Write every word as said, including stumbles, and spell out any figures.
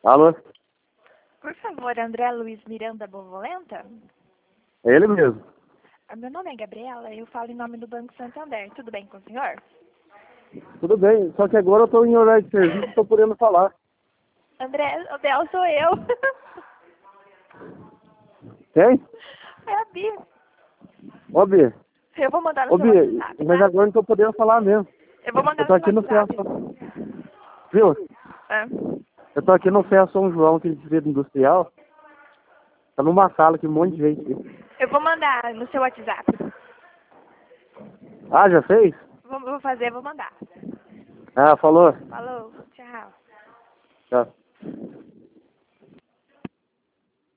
Alô? Por favor, André Luiz Miranda Bovolenta? É ele mesmo. Ah, Meu nome é Gabriela e eu falo em nome do Banco Santander. Tudo bem com o senhor? Tudo bem, só que agora eu tô em horário de serviço e tô podendo falar. André, o Del sou eu. Quem? É a Bia. Ô, Bia. Eu vou mandar no Ô, seu Bia, WhatsApp, mas tá? agora não tô podendo falar mesmo. Eu vou mandar Eu no tô seu aqui no WhatsApp. Festa. Viu? Ah. Eu tô aqui no Festa São João, aquele distrito industrial. Tá numa sala aqui, um monte de gente aqui. Eu vou mandar no seu WhatsApp. Ah, já fez? Vou, vou fazer, vou mandar. Ah, falou. Falou, tchau. Tchau.